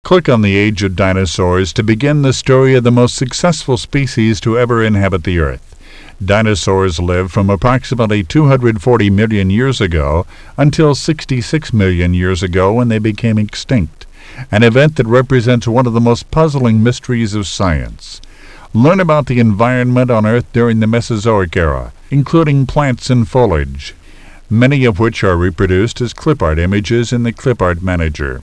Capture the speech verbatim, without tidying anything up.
Click on the Age of Dinosaurs to begin the story of the most successful species to ever inhabit the Earth. Dinosaurs lived from approximately two hundred forty million years ago until sixty-six million years ago when they became extinct, an event that represents one of the most puzzling mysteries of science. Learn about the environment on Earth during the Mesozoic era, including plants and foliage, many of which are reproduced as clip art images in the Clip Art Manager.